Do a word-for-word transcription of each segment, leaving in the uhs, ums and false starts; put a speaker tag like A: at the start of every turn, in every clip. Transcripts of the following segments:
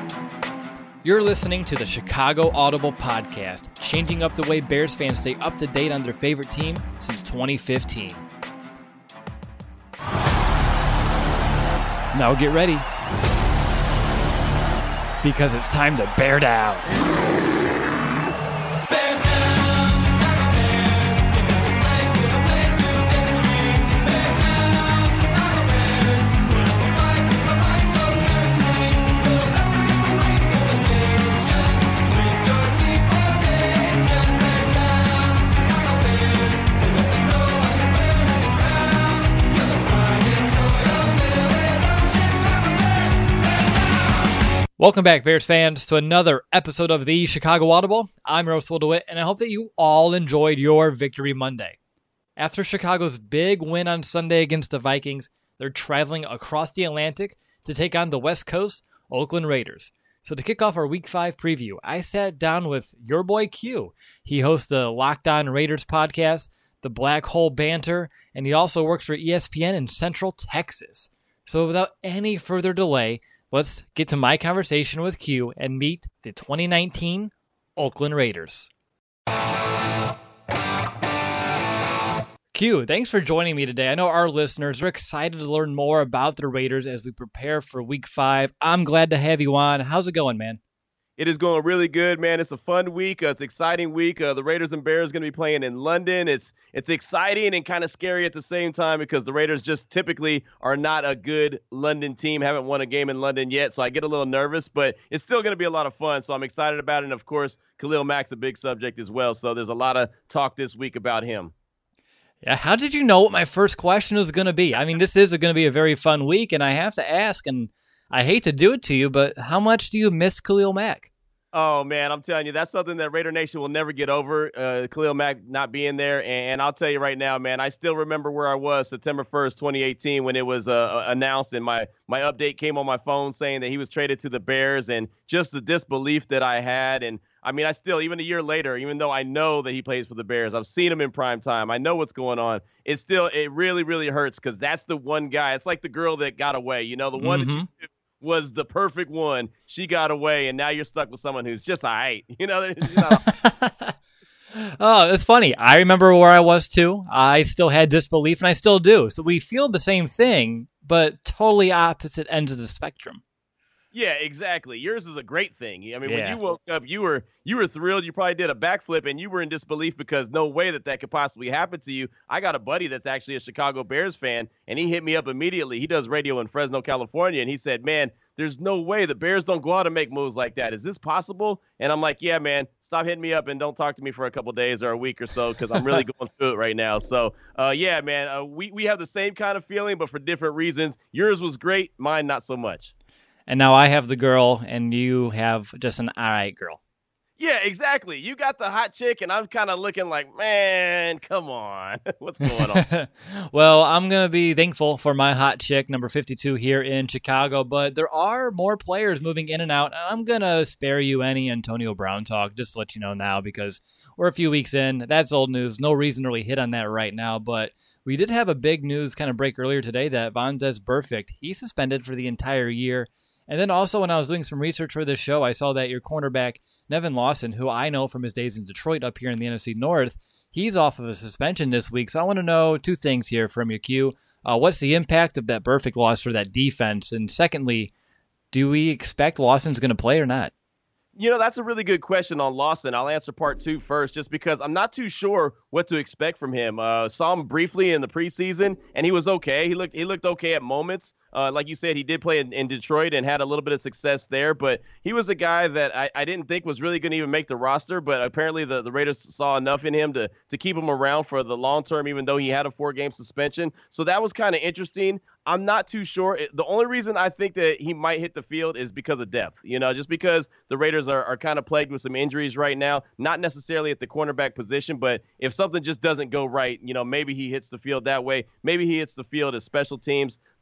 A: You're listening to the Chicago Audible Podcast, changing up the way Bears fans stay up to date on their favorite team since twenty fifteen. Now get ready, because it's time to bear down. Welcome back, Bears fans, to another episode of the Chicago Audible. I'm Russell DeWitt, and I hope that you all enjoyed your Victory Monday. After Chicago's big win on Sunday against the Vikings, they're traveling across the Atlantic to take on the West Coast Oakland Raiders. So to kick off our Week five preview, I sat down with your boy Q. He hosts the Locked On Raiders podcast, the Black Hole Banter, and he also works for E S P N in Central Texas. So without any further delay, let's get to my conversation with Q and meet the twenty nineteen Oakland Raiders. Q, thanks for joining me today. I know our listeners are excited to learn more about the Raiders as we prepare for Week five. I'm glad to have you on. How's it going, man?
B: It is going really good, man. It's a fun week. Uh, it's an exciting week. Uh, the Raiders and Bears are going to be playing in London. It's it's exciting and kind of scary at the same time because the Raiders just typically are not a good London team, haven't won a game in London yet, so I get a little nervous, but it's still going to be a lot of fun, so I'm excited about it. And, of course, Khalil Mack's a big subject as well, so there's a lot of talk this week about him.
A: Yeah, how did you know what my first question was going to be? I mean, this is going to be a very fun week, and I have to ask, and I hate to do it to you, but how much do you miss Khalil Mack?
B: Oh, man, I'm telling you, that's something that Raider Nation will never get over, uh, Khalil Mack not being there. And, and I'll tell you right now, man, I still remember where I was September first, twenty eighteen, when it was uh, announced and my, my update came on my phone saying that he was traded to the Bears, and just the disbelief that I had. And, I mean, I still, even a year later, even though I know that he plays for the Bears, I've seen him in prime time, I know what's going on, it still, it really, really hurts because that's the one guy. It's like the girl that got away, you know, the one
A: Mm-hmm.
B: that you was the perfect one. She got away, and now you're stuck with someone who's just all right. You know, she's not
A: Oh, it's funny. I remember where I was, too. I still had disbelief, and I still do. So we feel the same thing, but totally opposite ends of the spectrum.
B: Yeah, exactly. Yours is a great thing. I mean,
A: Yeah.
B: when you woke up, you were you were thrilled. You probably did a backflip, and you were in disbelief because no way that that could possibly happen to you. I got a buddy that's actually a Chicago Bears fan, and he hit me up immediately. He does radio in Fresno, California, and he said, man, there's no way the Bears don't go out and make moves like that. Is this possible? And I'm like, yeah, man, stop hitting me up and don't talk to me for a couple days or a week or so because I'm really going through it right now. So, uh, yeah, man, uh, we, we have the same kind of feeling, but for different reasons. Yours was great. Mine, not so much.
A: And now I have the girl, and you have just an all right girl.
B: Yeah, exactly. You got the hot chick, and I'm kind of looking like, man, come on. What's going on?
A: Well, I'm going to be thankful for my hot chick, number fifty-two, here in Chicago, but there are more players moving in and out, and I'm going to spare you any Antonio Brown talk, just to let you know now, because we're a few weeks in. That's old news. No reason to really hit on that right now, but we did have a big news kind of break earlier today that Vontaze Burfict, he's suspended for the entire year. And then also when I was doing some research for this show, I saw that your cornerback, Nevin Lawson, who I know from his days in Detroit up here in the N F C North, he's off of a suspension this week. So I want to know two things here from you, Q. Uh, what's the impact of that Burfict loss for that defense? And secondly, do we expect Lawson's going to play or not?
B: You know, that's a really good question on Lawson. I'll answer part two first, just because I'm not too sure what to expect from him. Uh, saw him briefly in the preseason, and he was okay. He looked he looked okay at moments. Uh, like you said, he did play in, in Detroit and had a little bit of success there, but he was a guy that I, I didn't think was really going to even make the roster, but apparently the, the Raiders saw enough in him to, to keep him around for the long term, even though he had a four-game suspension. So that was kind of interesting. I'm not too sure. The only reason I think that he might hit the field is because of depth, you know, just because the Raiders are, are kind of plagued with some injuries right now, not necessarily at the cornerback position, but if something just doesn't go right, you know, maybe he hits the field that way. Maybe he hits the field as special teams.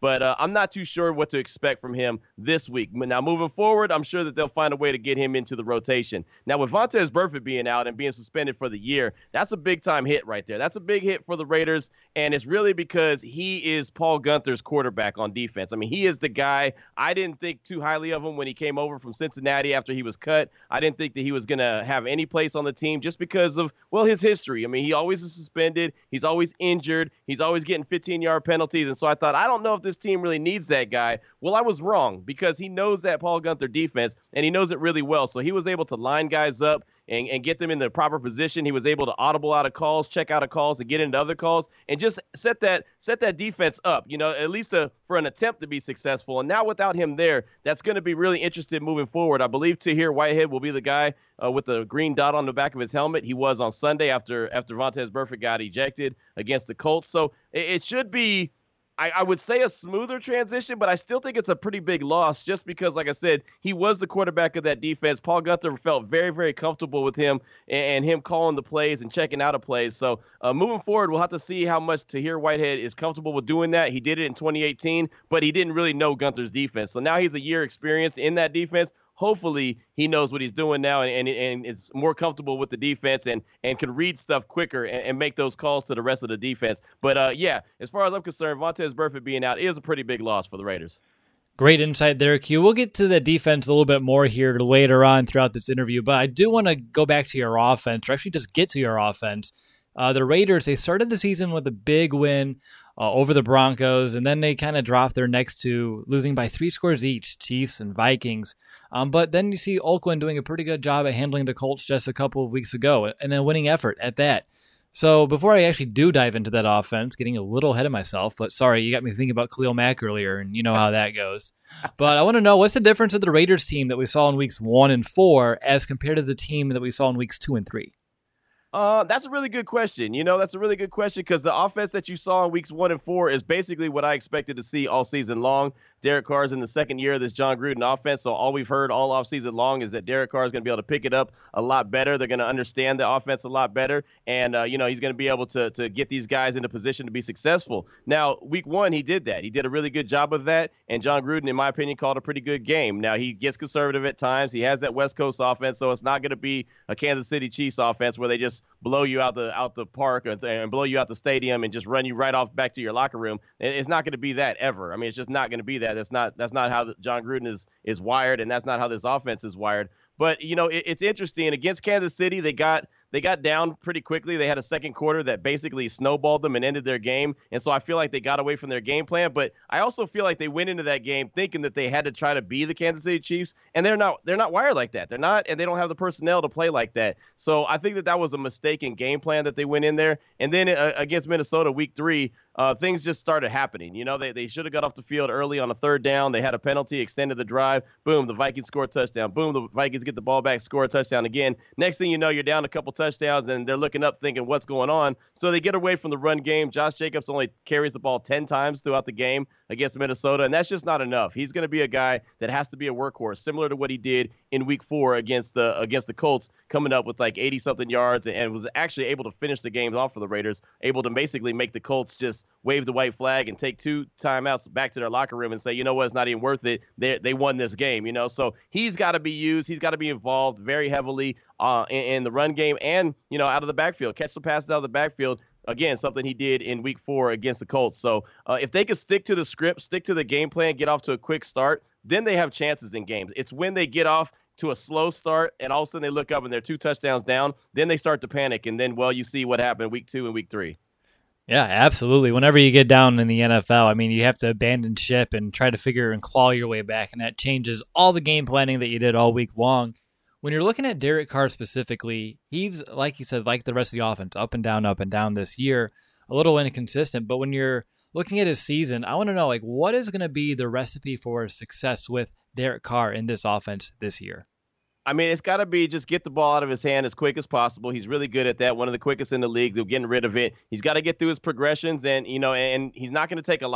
B: But uh, I'm not too sure what to expect from him this week. Now, moving forward, I'm sure that they'll find a way to get him into the rotation. Now, with Vontaze Burfict being out and being suspended for the year, that's a big-time hit right there. That's a big hit for the Raiders, and it's really because he is Paul Guenther's quarterback on defense. I mean, he is the guy. I didn't think too highly of him when he came over from Cincinnati after he was cut. I didn't think that he was going to have any place on the team just because of, well, his history. I mean, he always is suspended. He's always injured. He's always getting fifteen-yard penalties, and so I thought, I don't know if this team really needs that guy. Well, I was wrong because he knows that Paul Guenther defense, and he knows it really well. So he was able to line guys up and, and get them in the proper position. He was able to audible out of calls, check out of calls, and get into other calls, and just set that set that defense up, you know, at least a, for an attempt to be successful. And now without him there, that's going to be really interesting moving forward. I believe Tahir Whitehead will be the guy uh, with the green dot on the back of his helmet. He was on Sunday after after Vontaze Burfict got ejected against the Colts. So it, it should be, I, I would say, a smoother transition, but I still think it's a pretty big loss just because, like I said, he was the quarterback of that defense. Paul Guenther felt very, very comfortable with him and, and him calling the plays and checking out of plays. So uh, moving forward, we'll have to see how much Tahir Whitehead is comfortable with doing that. He did it in twenty eighteen, but he didn't really know Guenther's defense. So now he's a year experience in that defense. Hopefully he knows what he's doing now and, and, and is more comfortable with the defense and, and can read stuff quicker and, and make those calls to the rest of the defense. But, uh, yeah, as far as I'm concerned, Vontaze Burfict being out is a pretty big loss for the Raiders.
A: Great insight there, Q. We'll get to the defense a little bit more here later on throughout this interview, but I do want to go back to your offense, or actually just get to your offense. Uh, the Raiders, they started the season with a big win uh, over the Broncos, and then they kind of dropped their next two, losing by three scores each, Chiefs and Vikings. Um, but then you see Oakland doing a pretty good job at handling the Colts just a couple of weeks ago, and a winning effort at that. So before I actually do dive into that offense, getting a little ahead of myself, but sorry, you got me thinking about Khalil Mack earlier, and you know how that goes. But I want to know, what's the difference of the Raiders team that we saw in weeks one and four as compared to the team that we saw in weeks two and three?
B: Uh, that's a really good question. You know, that's a really good question because the offense that you saw in weeks one and four is basically what I expected to see all season long. Derek Carr's in the second year of this John Gruden offense, so all we've heard all offseason long is that Derek Carr is going to be able to pick it up a lot better. They're going to understand the offense a lot better, and, uh, you know, he's going to be able to to get these guys in a position to be successful. Now, week one, he did that. He did a really good job of that, and John Gruden, in my opinion, called a pretty good game. Now, he gets conservative at times. He has that West Coast offense, so it's not going to be a Kansas City Chiefs offense where they just blow you out the out the park and blow you out the stadium and just run you right off back to your locker room. It's not going to be that ever. I mean, it's just not going to be that. That's not that's not how John Gruden is is wired, and that's not how this offense is wired. But, you know, it, it's interesting. Against Kansas City, they got they got down pretty quickly. They had a second quarter that basically snowballed them and ended their game. And so I feel like they got away from their game plan. But I also feel like they went into that game thinking that they had to try to be the Kansas City Chiefs. And they're not they're not wired like that. They're not, and they don't have the personnel to play like that. So I think that that was a mistaken game plan that they went in there. And then uh, against Minnesota, week three, Uh, things just started happening. You know, they, they should have got off the field early on a third down. They had a penalty, extended the drive. Boom, the Vikings score a touchdown. Boom, the Vikings get the ball back, score a touchdown again. Next thing you know, you're down a couple touchdowns, and they're looking up thinking, what's going on? So they get away from the run game. Josh Jacobs only carries the ball ten times throughout the game against Minnesota, and that's just not enough. He's going to be a guy that has to be a workhorse, similar to what he did in week four against the against the Colts, coming up with like eighty-something yards and, and was actually able to finish the game off for the Raiders, able to basically make the Colts just wave the white flag and take two timeouts back to their locker room and say, you know what, it's not even worth it. They they won this game, you know. So he's got to be used. He's got to be involved very heavily uh, in, in the run game and, you know, out of the backfield. Catch the passes out of the backfield. Again, something he did in week four against the Colts. So uh, if they could stick to the script, stick to the game plan, get off to a quick start, then they have chances in games. It's when they get off to a slow start and all of a sudden they look up and they're two touchdowns down, then they start to panic. And then, well, you see what happened week two and week three.
A: Yeah, absolutely. Whenever you get down in the N F L, I mean, you have to abandon ship and try to figure and claw your way back, and that changes all the game planning that you did all week long. When you're looking at Derek Carr specifically, he's, like you said, like the rest of the offense, up and down, up and down this year, a little inconsistent. But when you're looking at his season, I want to know, like, what is going to be the recipe for success with Derek Carr in this offense this year?
B: I mean, it's got to be just get the ball out of his hand as quick as possible. He's really good at that. One of the quickest in the league. They're getting rid of it. He's got to get through his progressions, and you know, and he's not going to take a lot of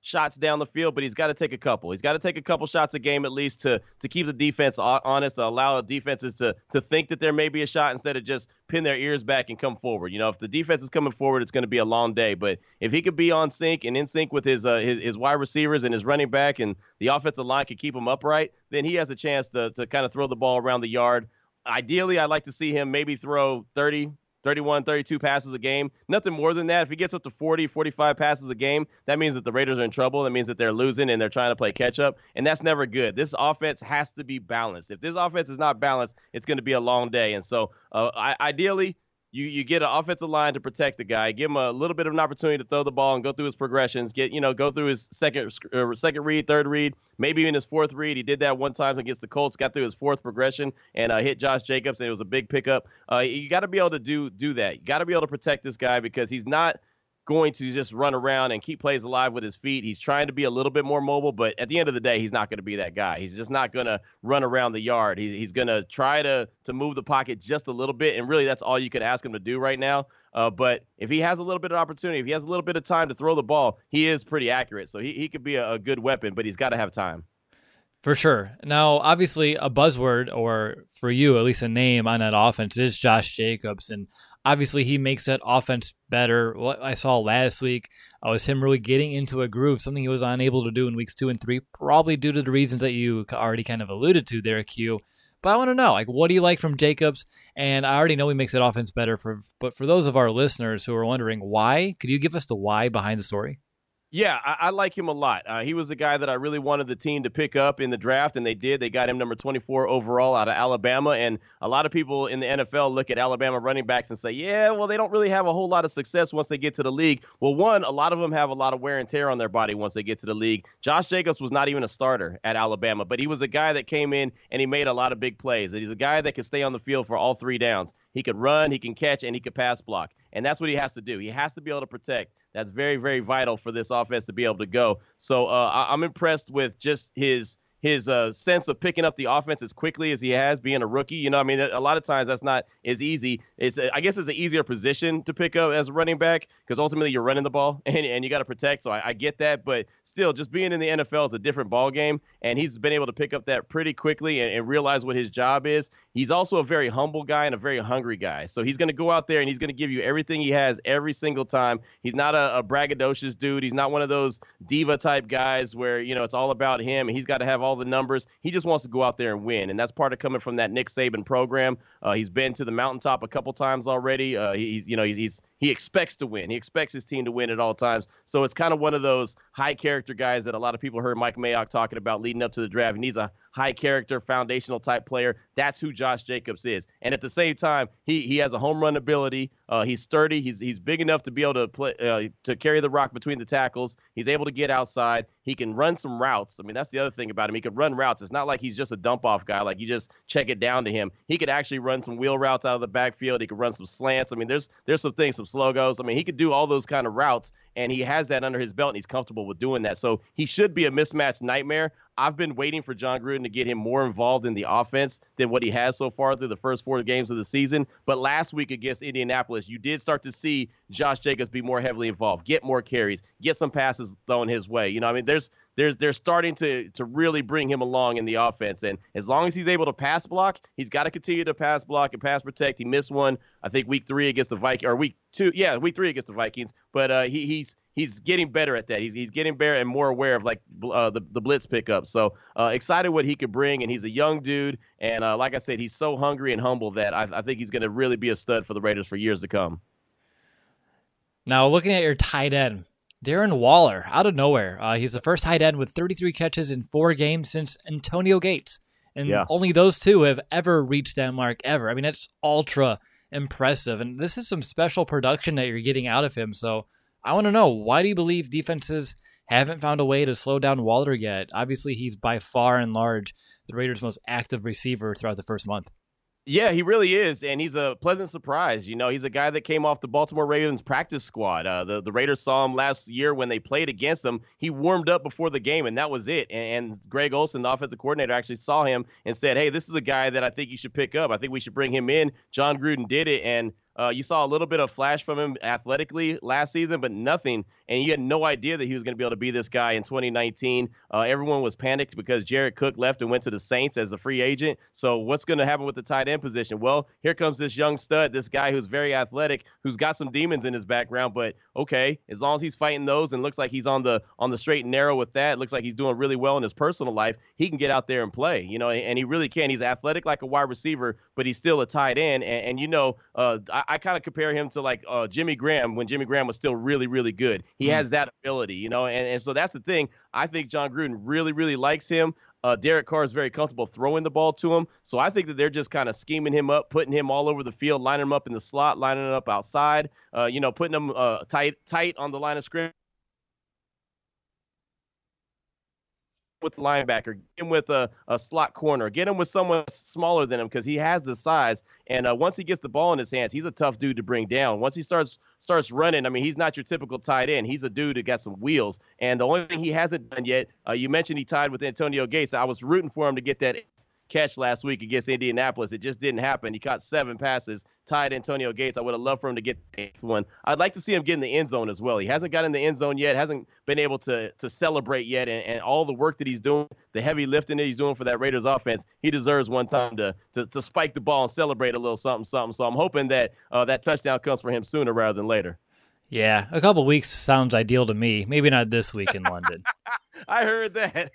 B: shots down the field, but he's got to take a couple. He's got to take a couple shots a game at least to to keep the defense honest, to allow the defenses to to think that there may be a shot instead of just pin their ears back and come forward. You know, if the defense is coming forward, it's going to be a long day. But if he could be on sync and in sync with his, uh, his his wide receivers and his running back, and the offensive line could keep him upright, then he has a chance to to kind of throw the ball around the yard. Ideally, I'd like to see him maybe throw thirty, thirty-one, thirty-two passes a game. Nothing more than that. If he gets up to forty, forty-five passes a game, that means that the Raiders are in trouble. That means that they're losing and they're trying to play catch up. And that's never good. This offense has to be balanced. If this offense is not balanced, it's going to be a long day. And so uh, I, ideally, You you get an offensive line to protect the guy, give him a little bit of an opportunity to throw the ball and go through his progressions, get you know go through his second uh, second read, third read, maybe even his fourth read. He did that one time against the Colts, got through his fourth progression and uh, hit Josh Jacobs, and it was a big pickup. Uh, you got to be able to do do that. You got to be able to protect this guy because he's not going to just run around and keep plays alive with his feet. He's trying to be a little bit more mobile, but at the end of the day, he's not going to be that guy. He's just not going to run around the yard. He, he's going to try to to move the pocket just a little bit, and really that's all you can ask him to do right now. Uh, but if he has a little bit of opportunity, if he has a little bit of time to throw the ball, he is pretty accurate. So he, he could be a, a good weapon, but he's got to have time.
A: For sure. Now, obviously, a buzzword, or for you, at least a name on that offense, is Josh Jacobs. And obviously, he makes that offense better. What I saw last week uh, was him really getting into a groove, something he was unable to do in weeks two and three, probably due to the reasons that you already kind of alluded to there, Q. But I want to know, like, what do you like from Jacobs? And I already know he makes that offense better, for, but for those of our listeners who are wondering why, could you give us the why behind the story?
B: Yeah, I, I like him a lot. Uh, he was the guy that I really wanted the team to pick up in the draft, and they did. They got him number twenty-four overall out of Alabama, and a lot of people in the N F L look at Alabama running backs and say, yeah, well, they don't really have a whole lot of success once they get to the league. Well, one, a lot of them have a lot of wear and tear on their body once they get to the league. Josh Jacobs was not even a starter at Alabama, but he was a guy that came in and he made a lot of big plays. And he's a guy that can stay on the field for all three downs. He could run, he can catch, and he could pass block. And that's what he has to do. He has to be able to protect. That's very, very vital for this offense to be able to go. So uh, I- I'm impressed with just his his uh, sense of picking up the offense as quickly as he has, being a rookie. You know, I mean, a lot of times that's not as easy. It's I guess it's an easier position to pick up as a running back because ultimately you're running the ball and, and you got to protect. So I, I get that. But still, just being in the N F L is a different ball game. And he's been able to pick up that pretty quickly and, and realize what his job is. He's also a very humble guy and a very hungry guy. So he's going to go out there and he's going to give you everything he has every single time. He's not a, a braggadocious dude. He's not one of those diva type guys where, you know, it's all about him. He's got to have all the numbers. He just wants to go out there and win. And that's part of coming from that Nick Saban program. Uh, he's been to the mountaintop a couple times already. Uh, he's, you know, he's, he's he expects to win. He expects his team to win at all times. So it's kind of one of those high character guys that a lot of people heard Mike Mayock talking about leading up to the draft. He needs a high character, foundational type player. That's who Josh Jacobs is. And at the same time, he he has a home run ability. Uh, he's sturdy. He's he's big enough to be able to play uh, to carry the rock between the tackles. He's able to get outside. He can run some routes. I mean, that's the other thing about him. He could run routes. It's not like he's just a dump off guy. Like you just check it down to him. He could actually run some wheel routes out of the backfield. He could run some slants. I mean, there's there's some things, some slow goes. I mean, he could do all those kind of routes, and he has that under his belt, and he's comfortable with doing that. So he should be a mismatch nightmare. I've been waiting for John Gruden to get him more involved in the offense than what he has so far through the first four games of the season. But last week against Indianapolis, you did start to see Josh Jacobs be more heavily involved, get more carries, get some passes thrown his way. You know, I mean, there's there's they're starting to to really bring him along in the offense. And as long as he's able to pass block, he's got to continue to pass block and pass protect. He missed one, I think, week three against the Vikings, or week two, yeah, week three against the Vikings. But uh, he he's he's getting better at that. He's he's getting better and more aware of like uh, the the blitz pickup. So uh, excited what he could bring, and he's a young dude. And uh, like I said, he's so hungry and humble that I, I think he's going to really be a stud for the Raiders for years to come.
A: Now looking at your tight end, Darren Waller, out of nowhere. Uh, he's the first tight end with thirty-three catches in four games since Antonio Gates. And
B: yeah.
A: only those two have ever reached that mark ever. I mean, that's ultra impressive. And this is some special production that you're getting out of him. So I want to know, why do you believe defenses haven't found a way to slow down Waller yet? Obviously, he's by far and large the Raiders' most active receiver throughout the first month.
B: Yeah, he really is, and he's a pleasant surprise. You know, he's a guy that came off the Baltimore Ravens practice squad. Uh, the, the Raiders saw him last year when they played against him. He warmed up before the game, and that was it. And, and Greg Olsen, the offensive coordinator, actually saw him and said, hey, this is a guy that I think you should pick up. I think we should bring him in. John Gruden did it, and Uh, you saw a little bit of flash from him athletically last season, but nothing. And you had no idea that he was going to be able to be this guy in twenty nineteen. Uh, everyone was panicked because Jared Cook left and went to the Saints as a free agent. So what's going to happen with the tight end position? Well, here comes this young stud, this guy who's very athletic, who's got some demons in his background. But okay, as long as he's fighting those and looks like he's on the on the straight and narrow with that, looks like he's doing really well in his personal life, he can get out there and play. You know, and he really can. He's athletic like a wide receiver, but he's still a tight end. And, and you know, uh, I, I kind of compare him to like uh, Jimmy Graham when Jimmy Graham was still really, really good. He mm-hmm. has that ability, you know, and, and so that's the thing. I think John Gruden really, really likes him. Uh, Derek Carr is very comfortable throwing the ball to him. So I think that they're just kind of scheming him up, putting him all over the field, lining him up in the slot, lining him up outside, uh, you know, putting him uh, tight, tight on the line of scrimmage with the linebacker, get him with a, a slot corner, get him with someone smaller than him because he has the size. And uh, once he gets the ball in his hands, he's a tough dude to bring down. Once he starts starts running, I mean, he's not your typical tight end. He's a dude that got some wheels. And the only thing he hasn't done yet, uh, you mentioned he tied with Antonio Gates. I was rooting for him to get that catch last week against Indianapolis. It just didn't happen. He caught seven passes, tied Antonio Gates. I would have loved for him to get the eighth one. I'd like to see him get in the end zone as well. He hasn't got in the end zone yet, hasn't been able to to celebrate yet, and, and all the work that he's doing, the heavy lifting that he's doing for that Raiders offense, he deserves one time to to, to spike the ball and celebrate a little something, something. So I'm hoping that uh, that touchdown comes for him sooner rather than later.
A: Yeah, a couple weeks sounds ideal to me. Maybe not this week in London.
B: I heard that.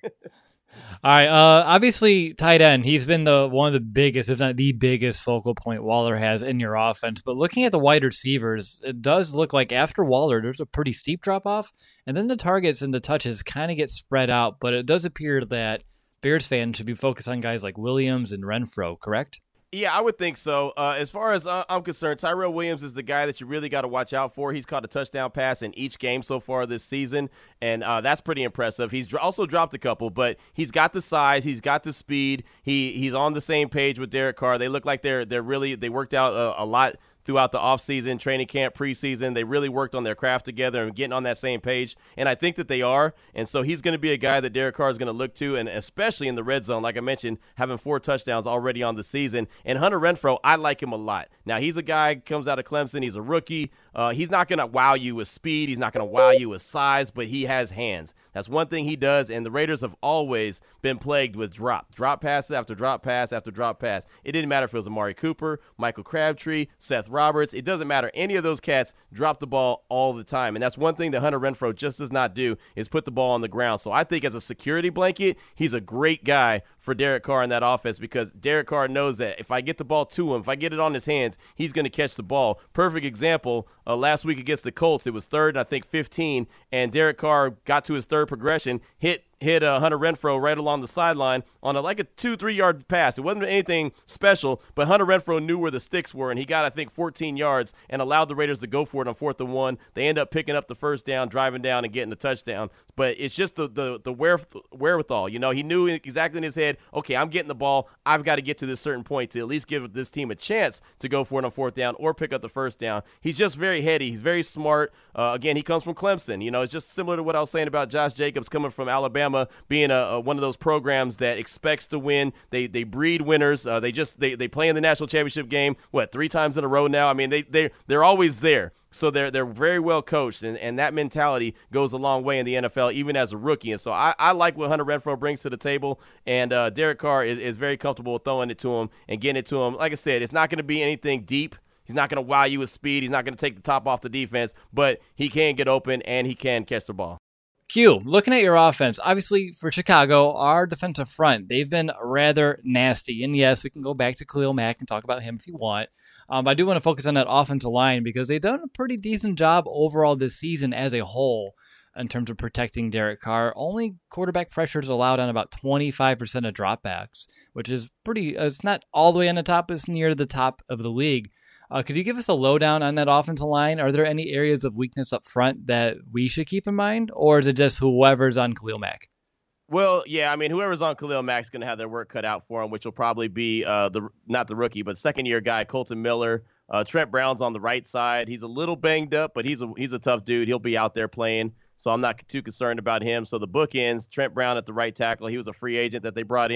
A: All right. Uh, obviously, tight end. He's been the one of the biggest, if not the biggest, focal point Waller has in your offense. But looking at the wide receivers, it does look like after Waller, there's a pretty steep drop off, and then the targets and the touches kind of get spread out. But it does appear that Bears fans should be focused on guys like Williams and Renfrow. Correct?
B: Yeah, I would think so. Uh, as far as uh, I'm concerned, Tyrell Williams is the guy that you really got to watch out for. He's caught a touchdown pass in each game so far this season, and uh, that's pretty impressive. He's dr- also dropped a couple, but he's got the size, he's got the speed. He he's on the same page with Derek Carr. They look like they're they're really they worked out a, a lot throughout the offseason, training camp, preseason. They really worked on their craft together and getting on that same page, and I think that they are. And so he's going to be a guy that Derek Carr is going to look to, and especially in the red zone, like I mentioned, having four touchdowns already on the season. And Hunter Renfrow, I like him a lot. Now, he's a guy comes out of Clemson. He's a rookie. Uh, he's not going to wow you with speed. He's not going to wow you with size, but he has hands. That's one thing he does, and the Raiders have always been plagued with drop. Drop passes after drop pass after drop pass. It didn't matter if it was Amari Cooper, Michael Crabtree, Seth Roberts. It doesn't matter. Any of those cats drop the ball all the time, and that's one thing that Hunter Renfrow just does not do is put the ball on the ground. So I think as a security blanket, he's a great guy for Derek Carr in that offense because Derek Carr knows that if I get the ball to him, if I get it on his hands, he's going to catch the ball. Perfect example, uh, last week against the Colts, it was third and I think fifteen, and Derek Carr got to his third progression, hit hit uh, Hunter Renfrow right along the sideline on a, like a two, three-yard pass. It wasn't anything special, but Hunter Renfrow knew where the sticks were, and he got, I think, fourteen yards and allowed the Raiders to go for it on fourth and one. They end up picking up the first down, driving down, and getting the touchdown. But it's just the the, the wheref- wherewithal. You know, he knew exactly in his head, okay, I'm getting the ball. I've got to get to this certain point to at least give this team a chance to go for it on fourth down or pick up the first down. He's just very heady. He's very smart. Uh, again, he comes from Clemson. You know, it's just similar to what I was saying about Josh Jacobs coming from Alabama, being a, a one of those programs that expects to win. They they breed winners. Uh, they just they, they play in the national championship game, what, three times in a row now? I mean, they, they, they're always there. So they're they're very well coached, and, and that mentality goes a long way in the N F L, even as a rookie. And so I, I like what Hunter Renfrow brings to the table, and uh, Derek Carr is, is very comfortable with throwing it to him and getting it to him. Like I said, it's not going to be anything deep. He's not going to wow you with speed. He's not going to take the top off the defense, but he can get open, and he can catch the ball.
A: Q, looking at your offense, obviously for Chicago, our defensive front, they've been rather nasty. And yes, we can go back to Khalil Mack and talk about him if you want. Um, but I do want to focus on that offensive line because they've done a pretty decent job overall this season as a whole in terms of protecting Derek Carr. Only quarterback pressures allowed on about twenty-five percent of dropbacks, which is pretty, uh, it's not all the way on the top, it's near the top of the league. Uh, could you give us a lowdown on that offensive line? Are there any areas of weakness up front that we should keep in mind, or is it just whoever's on Khalil Mack?
B: Well, yeah, I mean, whoever's on Khalil Mack's going to have their work cut out for him, which will probably be uh, the not the rookie, but second-year guy, Colton Miller. Uh, Trent Brown's on the right side. He's a little banged up, but he's a he's a tough dude. He'll be out there playing, so I'm not too concerned about him. So the bookends, Trent Brown at the right tackle. He was a free agent that they brought in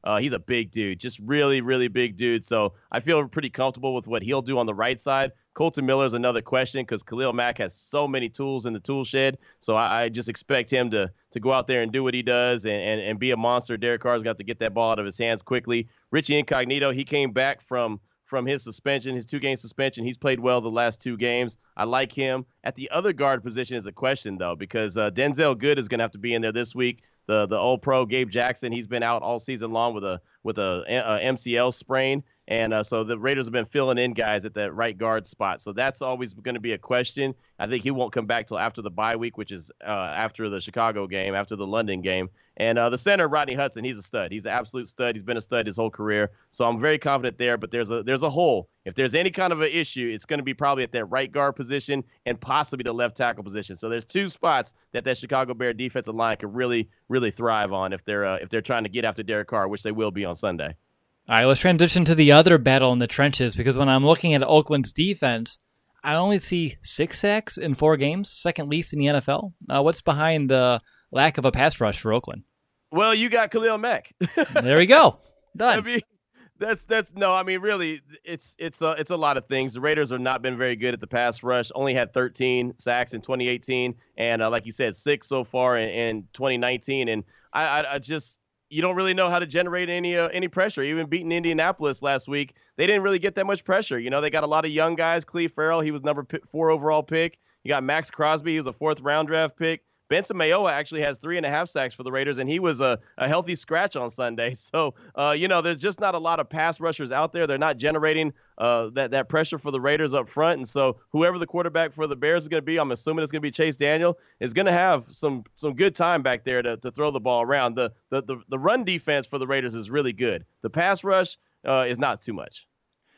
B: Uh, he's a big dude, just really, really big dude. So I feel pretty comfortable with what he'll do on the right side. Kolton Miller is another question because Khalil Mack has so many tools in the tool shed. So I, I just expect him to to go out there and do what he does and, and, and be a monster. Derek Carr's got to get that ball out of his hands quickly. Richie Incognito, he came back from from his suspension, his two-game suspension. He's played well the last two games. I like him. At the other guard position is a question, though, because uh, Denzel Good is going to have to be in there this week. The the old pro Gabe Jackson, he's been out all season long with a with a, a M C L sprain. And uh, so the Raiders have been filling in guys at that right guard spot. So that's always going to be a question. I think he won't come back till after the bye week, which is uh, after the Chicago game, after the London game. And uh, the center, Rodney Hudson, he's a stud. He's an absolute stud. He's been a stud his whole career. So I'm very confident there. But there's a there's a hole. If there's any kind of an issue, it's going to be probably at that right guard position and possibly the left tackle position. So there's two spots that that Chicago Bear defensive line could really, really thrive on if they're uh, if they're trying to get after Derek Carr, which they will be on Sunday.
A: All right, let's transition to the other battle in the trenches, because when I'm looking at Oakland's defense, I only see six sacks in four games, second least in the N F L. Uh, what's behind the lack of a pass rush for Oakland?
B: Well, you got Khalil Mack.
A: There we go. Done.
B: I mean, that's that's no. I mean, really, it's it's a it's a lot of things. The Raiders have not been very good at the pass rush. Only had thirteen sacks in twenty eighteen, and uh, like you said, six so far in, in twenty nineteen. And I, I, I just. You don't really know how to generate any uh, any pressure. Even beating Indianapolis last week, they didn't really get that much pressure. You know, they got a lot of young guys. Cleve Farrell, he was number four overall pick. You got Max Crosby, he was a fourth round draft pick. Benson Mayowa actually has three and a half sacks for the Raiders, and he was a, a healthy scratch on Sunday. So, uh, you know, there's just not a lot of pass rushers out there. They're not generating uh, that, that pressure for the Raiders up front. And so whoever the quarterback for the Bears is going to be, I'm assuming it's going to be Chase Daniel, is going to have some some good time back there to, to throw the ball around. The, the, the, the run defense for the Raiders is really good. The pass rush uh, is not too much.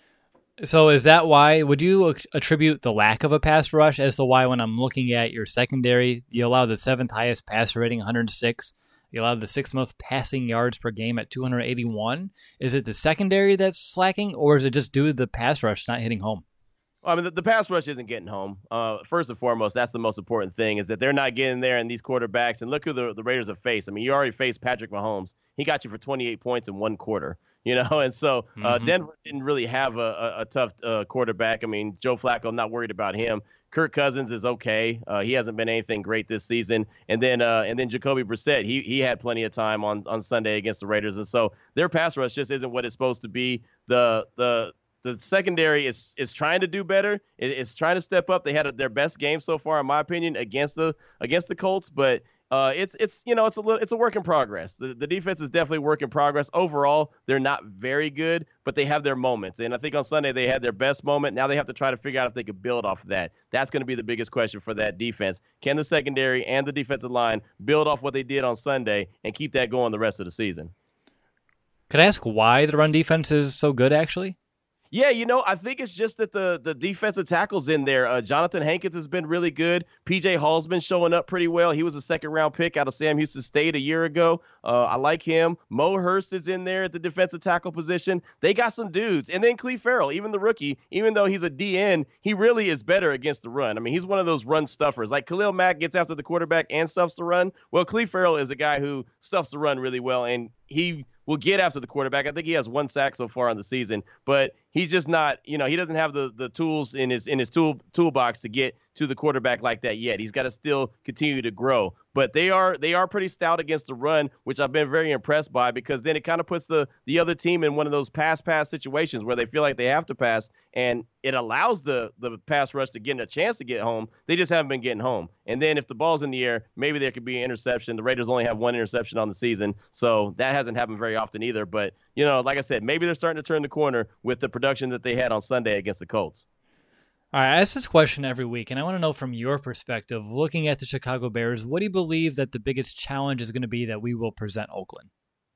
A: So is that why, would you attribute the lack of a pass rush as to why when I'm looking at your secondary, you allow the seventh highest passer rating, one hundred six, you allow the sixth most passing yards per game at two hundred eighty-one? Is it the secondary that's slacking, or is it just due to the pass rush not hitting home?
B: I mean, the, the pass rush isn't getting home. Uh, first and foremost, that's the most important thing, is that they're not getting there in these quarterbacks. And look who the, the Raiders have faced. I mean, you already faced Patrick Mahomes. He got you for twenty-eight points in one quarter. You know, and so uh, mm-hmm. Denver didn't really have a, a, a tough uh, quarterback. I mean, Joe Flacco, not worried about him. Kirk Cousins is okay. Uh, he hasn't been anything great this season. And then uh, and then Jacoby Brissett, he he had plenty of time on, on Sunday against the Raiders. And so their pass rush just isn't what it's supposed to be. The the the secondary is is trying to do better. It, it's trying to step up. They had a, their best game so far, in my opinion, against the against the Colts, but. Uh, it's it's you know it's a little it's a work in progress. The the defense is definitely work in progress. Overall, they're not very good, but they have their moments. And I think on Sunday they had their best moment. Now they have to try to figure out if they could build off of that. That's going to be the biggest question for that defense. Can the secondary and the defensive line build off what they did on Sunday and keep that going the rest of the season?
A: Could I ask why the run defense is so good, actually?
B: Yeah, you know, I think it's just that the the defensive tackles in there. Uh, Jonathan Hankins has been really good. P J Hall's been showing up pretty well. He was a second round pick out of Sam Houston State a year ago. Uh, I like him. Mo Hurst is in there at the defensive tackle position. They got some dudes. And then Cleve Farrell, even the rookie, even though he's a D N, he really is better against the run. I mean, he's one of those run stuffers. Like Khalil Mack gets after the quarterback and stuffs the run. Well, Cleve Farrell is a guy who stuffs the run really well, and he will get after the quarterback. I think he has one sack so far on the season, but he's just not, you know, he doesn't have the the tools in his in his tool toolbox to get to the quarterback like that yet. He's got to still continue to grow. But they are they are pretty stout against the run, which I've been very impressed by, because then it kind of puts the the other team in one of those pass-pass situations where they feel like they have to pass, and it allows the the pass rush to get a chance to get home. They just haven't been getting home. And then if the ball's in the air, maybe there could be an interception. The Raiders only have one interception on the season, so that hasn't happened very often either. But, you know, like I said, maybe they're starting to turn the corner with the production that they had on Sunday against the Colts.
A: All right, I ask this question every week, and I want to know from your perspective, looking at the Chicago Bears, what do you believe that the biggest challenge is going to be that we will present Oakland?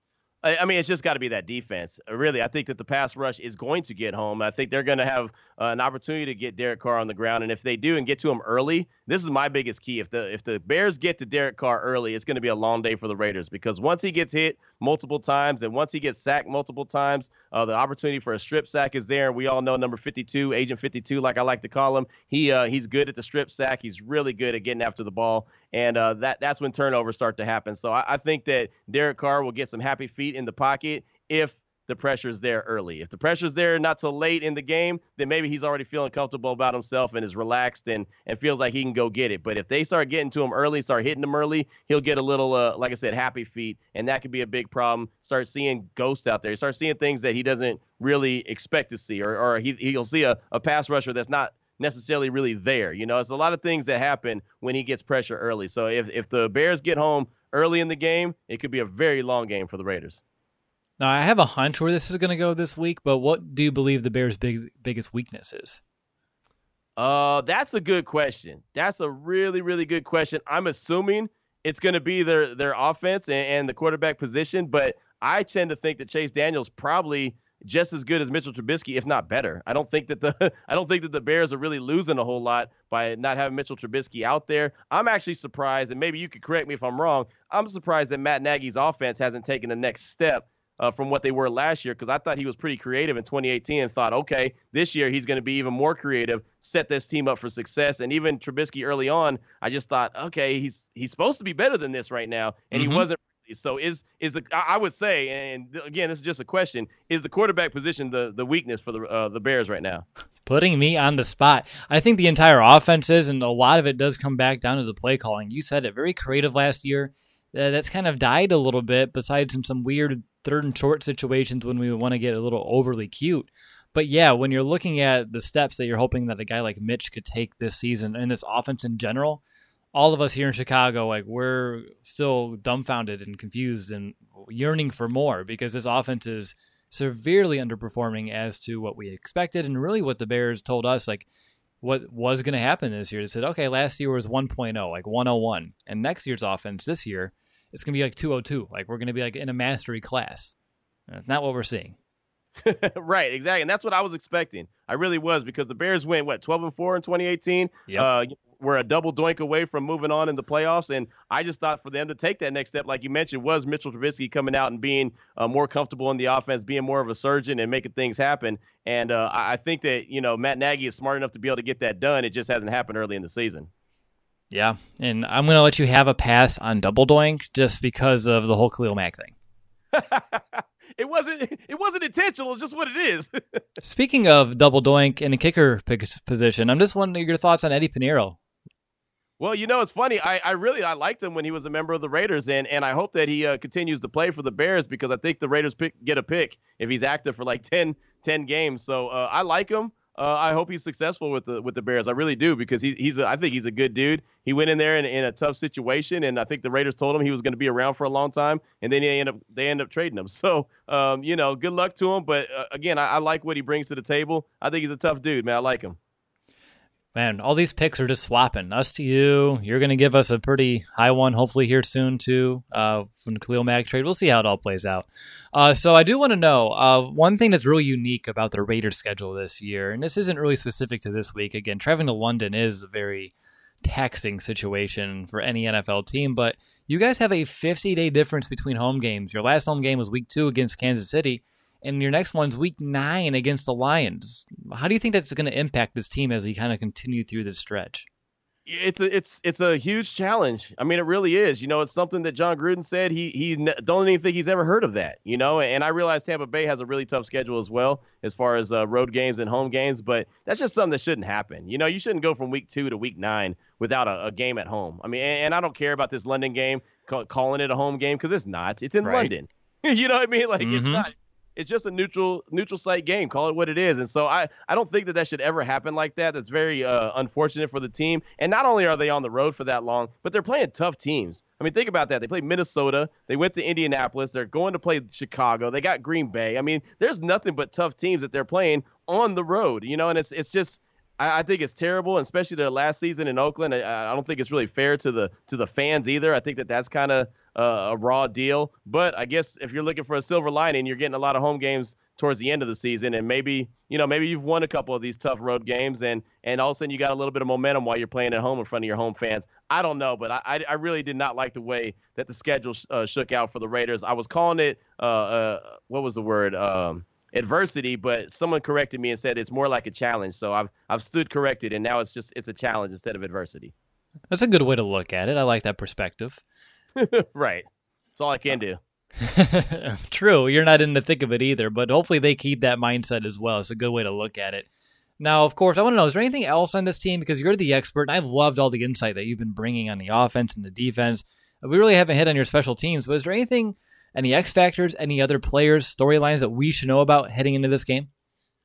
B: I mean, it's just got to be that defense. Really, I think that the pass rush is going to get home. I think they're going to have uh, an opportunity to get Derek Carr on the ground, and if they do and get to him early, this is my biggest key. If the if the Bears get to Derek Carr early, it's going to be a long day for the Raiders, because once he gets hit multiple times and once he gets sacked multiple times, uh, the opportunity for a strip sack is there. We all know number fifty-two, Agent fifty-two, like I like to call him. He uh, he's good at the strip sack. He's really good at getting after the ball, and uh, that that's when turnovers start to happen. So I, I think that Derek Carr will get some happy feet in the pocket. if the pressure's there early. If the pressure's there not till late in the game, then maybe he's already feeling comfortable about himself and is relaxed and, and feels like he can go get it. But if they start getting to him early, start hitting him early, he'll get a little, uh, like I said, happy feet, and that could be a big problem. Start seeing ghosts out there. Start seeing things that he doesn't really expect to see, or, or he, he'll see a, a pass rusher that's not necessarily really there. You know, it's a lot of things that happen when he gets pressure early. So if, if the Bears get home early in the game, it could be a very long game for the Raiders.
A: Now, I have a hunch where this is going to go this week, but what do you believe the Bears' big, biggest weakness is?
B: Uh, that's a good question. That's a really, really good question. I'm assuming it's going to be their their offense and, and the quarterback position, but I tend to think that Chase Daniel's probably just as good as Mitchell Trubisky, if not better. I don't think that the I don't think that the Bears are really losing a whole lot by not having Mitchell Trubisky out there. I'm actually surprised, and maybe you could correct me if I'm wrong. I'm surprised that Matt Nagy's offense hasn't taken the next step Uh, from what they were last year, because I thought he was pretty creative in twenty eighteen and thought, okay, this year he's going to be even more creative, set this team up for success. And even Trubisky early on, I just thought, okay, he's he's supposed to be better than this right now, and mm-hmm. he wasn't. So is is the I would say, and again, this is just a question, is the quarterback position the the weakness for the uh, the Bears right now?
A: Putting me on the spot. I think the entire offense is, and a lot of it does come back down to the play calling. You said it, very creative last year. Uh, that's kind of died a little bit, besides some, some weird third and short situations when we want to get a little overly cute. But yeah, when you're looking at the steps that you're hoping that a guy like Mitch could take this season and this offense in general, all of us here in Chicago, like, we're still dumbfounded and confused and yearning for more, because this offense is severely underperforming as to what we expected and really what the Bears told us, like, what was going to happen this year. They said, okay, last year was one point oh, like one oh one, and next year's offense this year, it's going to be like two oh two. Like, we're going to be like in a mastery class. That's not what we're seeing.
B: Right, exactly. And that's what I was expecting. I really was, because the Bears went, what, twelve and four in twenty eighteen?
A: Yep.
B: Uh, we're a double doink away from moving on in the playoffs. And I just thought for them to take that next step, like you mentioned, was Mitchell Trubisky coming out and being uh, more comfortable in the offense, being more of a surgeon and making things happen. And uh, I think that, you know, Matt Nagy is smart enough to be able to get that done. It just hasn't happened early in the season.
A: Yeah, and I'm going to let you have a pass on double doink just because of the whole Khalil Mack thing.
B: It wasn't it wasn't intentional, it's just what it is.
A: Speaking of double doink in a kicker position, I'm just wondering your thoughts on Eddie Pinheiro.
B: Well, you know, it's funny. I, I really I liked him when he was a member of the Raiders, and, and I hope that he uh, continues to play for the Bears, because I think the Raiders pick, get a pick if he's active for like ten, ten games. So uh, I like him. Uh, I hope he's successful with the with the Bears. I really do, because he, he's a, I think he's a good dude. He went in there in, in a tough situation, and I think the Raiders told him he was going to be around for a long time, and then they end up they end up trading him. So, um, you know, good luck to him. But uh, again, I, I like what he brings to the table. I think he's a tough dude, man. I like him.
A: Man, all these picks are just swapping. Us to you. You're going to give us a pretty high one, hopefully here soon, too, uh, from the Khalil Mack trade. We'll see how it all plays out. Uh, so I do want to know, uh, one thing that's really unique about the Raiders schedule this year, and this isn't really specific to this week. Again, traveling to London is a very taxing situation for any N F L team, but you guys have a fifty-day difference between home games. Your last home game was week two against Kansas City, and your next one's week nine against the Lions. How do you think that's going to impact this team as we kind of continue through this stretch?
B: It's a it's it's a huge challenge. I mean, it really is. You know, it's something that John Gruden said. He he don't even think he's ever heard of that. You know, and I realize Tampa Bay has a really tough schedule as well, as far as uh, road games and home games. But that's just something that shouldn't happen. You know, you shouldn't go from week two to week nine without a, a game at home. I mean, and, and I don't care about this London game, call, calling it a home game, because it's not. It's in
A: right.
B: London. You know what I mean? Like,
A: mm-hmm.
B: it's not. It's just a neutral neutral site game. Call it what it is. And so I, I don't think that that should ever happen like that. That's very uh, unfortunate for the team. And not only are they on the road for that long, but they're playing tough teams. I mean, think about that. They played Minnesota. They went to Indianapolis. They're going to play Chicago. They got Green Bay. I mean, there's nothing but tough teams that they're playing on the road. You know, and it's it's just I, I think it's terrible, and especially their last season in Oakland. I, I don't think it's really fair to the to the fans either. I think that that's kind of Uh, a raw deal. But I guess if you're looking for a silver lining, you're getting a lot of home games towards the end of the season, and maybe you know maybe you've won a couple of these tough road games, and and all of a sudden you got a little bit of momentum while you're playing at home in front of your home fans. I don't know, but I I really did not like the way that the schedule uh, shook out for the Raiders. I was calling it uh, uh what was the word um adversity, but someone corrected me and said it's more like a challenge. So I've I've stood corrected, and now it's just it's a challenge instead of adversity.
A: That's a good way to look at it. I like that perspective.
B: Right. That's all I can do.
A: True. You're not in the thick of it either, but hopefully they keep that mindset as well. It's a good way to look at it. Now, of course, I want to know, is there anything else on this team? Because you're the expert, and I've loved all the insight that you've been bringing on the offense and the defense. We really haven't hit on your special teams, but is there anything, any X factors, any other players, storylines that we should know about heading into this game?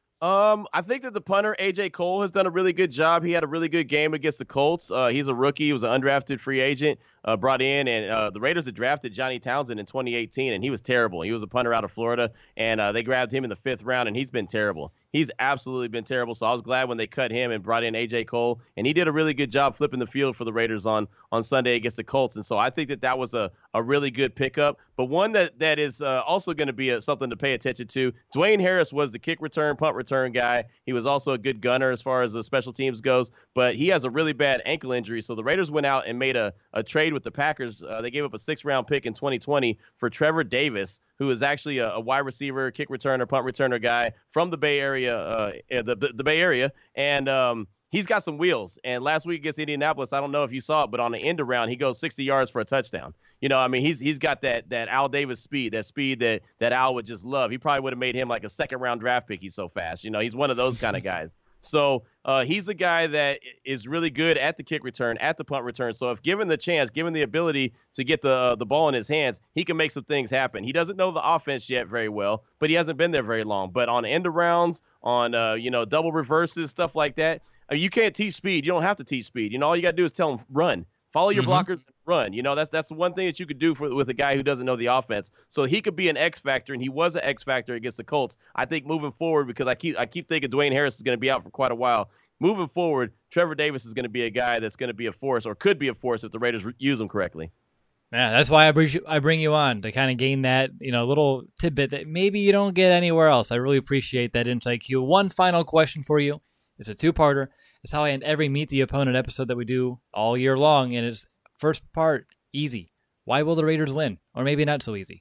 B: Um, I think that the punter, A J Cole, has done a really good job. He had a really good game against the Colts. Uh, he's a rookie. He was an undrafted free agent, uh, brought in, and uh, the Raiders had drafted Johnny Townsend in twenty eighteen, and he was terrible. He was a punter out of Florida, and uh, they grabbed him in the fifth round, and he's been terrible. He's absolutely been terrible, so I was glad when they cut him and brought in A J Cole, and he did a really good job flipping the field for the Raiders on on Sunday against the Colts, and so I think that that was a, a really good pickup. But one that, that is uh, also going to be a, something to pay attention to, Dwayne Harris was the kick return, punt return guy. He was also a good gunner as far as the special teams goes, but he has a really bad ankle injury, so the Raiders went out and made a, a trade with the Packers. Uh, they gave up a six-round pick in twenty twenty for Trevor Davis, who is actually a, a wide receiver, kick returner, punt returner guy from the Bay Area, uh, the, the, the Bay Area, and um, he's got some wheels. And last week against Indianapolis, I don't know if you saw it, but on the end around, he goes sixty yards for a touchdown. You know, I mean, he's he's got that that Al Davis speed, that speed that that Al would just love. He probably would have made him like a second round draft pick. He's so fast. You know, he's one of those kind of guys. So uh, he's a guy that is really good at the kick return, at the punt return. So if given the chance, given the ability to get the uh, the ball in his hands, he can make some things happen. He doesn't know the offense yet very well, but he hasn't been there very long. But on end arounds, on uh, you know double reverses, stuff like that, I mean, you can't teach speed. You don't have to teach speed. You know, all you got to do is tell him run. Follow your mm-hmm. blockers and run. You know, that's that's the one thing that you could do for with a guy who doesn't know the offense. So he could be an X factor, and he was an X factor against the Colts. I think moving forward, because I keep I keep thinking Dwayne Harris is going to be out for quite a while. Moving forward, Trevor Davis is going to be a guy that's going to be a force, or could be a force if the Raiders use him correctly.
A: Yeah, that's why I bring you, I bring you on to kind of gain that, you know, little tidbit that maybe you don't get anywhere else. I really appreciate that insight, Q. One final question for you. It's a two-parter. It's how I end every Meet the Opponent episode that we do all year long, and it's first part, easy. Why will the Raiders win? Or maybe not so easy.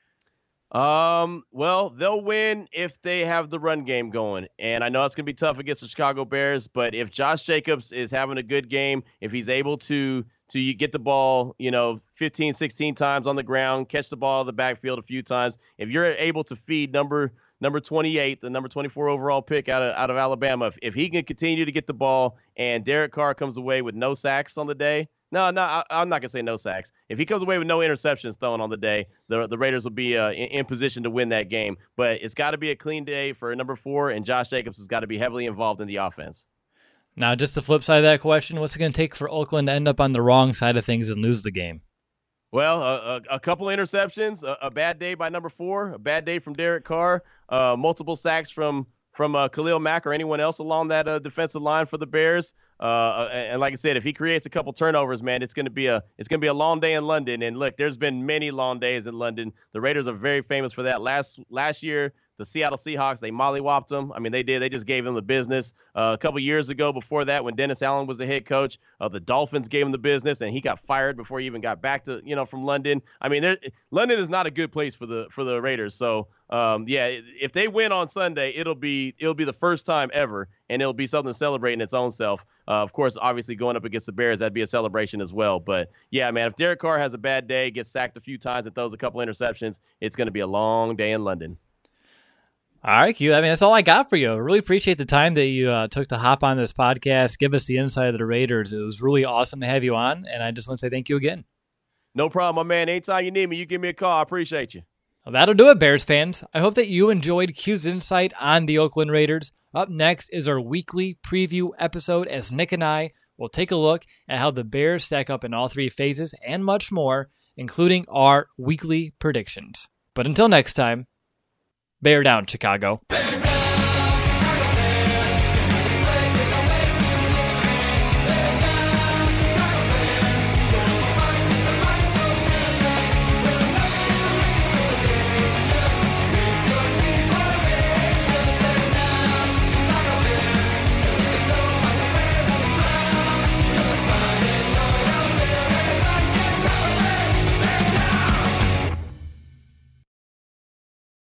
B: Um, well, they'll win if they have the run game going. And I know it's going to be tough against the Chicago Bears, but if Josh Jacobs is having a good game, if he's able to to get the ball, you know, fifteen, sixteen times on the ground, catch the ball in the backfield a few times, if you're able to feed number number twenty-eight, the number twenty-four overall pick out of out of Alabama, if, if he can continue to get the ball and Derek Carr comes away with no sacks on the day, No, no, I, I'm not going to say no sacks. If he comes away with no interceptions thrown on the day, the the Raiders will be uh, in, in position to win that game. But it's got to be a clean day for number four, and Josh Jacobs has got to be heavily involved in the offense.
A: Now, just the flip side of that question, what's it going to take for Oakland to end up on the wrong side of things and lose the game?
B: Well, a, a, a couple interceptions, a, a bad day by number four, a bad day from Derek Carr, uh, multiple sacks from from uh, Khalil Mack or anyone else along that uh, defensive line for the Bears. Uh, and like I said, if he creates a couple turnovers, man, it's going to be a it's going to be a long day in London. And look, there's been many long days in London. The Raiders are very famous for that. Last last year, the Seattle Seahawks, they mollywopped them. I mean, they did. They just gave them the business. Uh, a couple years ago, before that, when Dennis Allen was the head coach, uh, the Dolphins gave him the business, and he got fired before he even got back to you know from London. I mean, London is not a good place for the for the Raiders. So. Um, yeah, if they win on Sunday, it'll be it'll be the first time ever, and it'll be something to celebrate in its own self. Uh, of course, obviously going up against the Bears, that'd be a celebration as well. But yeah, man, if Derek Carr has a bad day, gets sacked a few times, and throws a couple interceptions, it's going to be a long day in London.
A: All right, Q. I mean, that's all I got for you. I really appreciate the time that you uh, took to hop on this podcast, give us the insight of the Raiders. It was really awesome to have you on, and I just want to say thank you again.
B: No problem, my man. Anytime you need me, you give me a call. I appreciate you.
A: Well, that'll do it, Bears fans. I hope that you enjoyed Q's insight on the Oakland Raiders. Up next is our weekly preview episode as Nick and I will take a look at how the Bears stack up in all three phases and much more, including our weekly predictions. But until next time, bear down, Chicago. Bear down!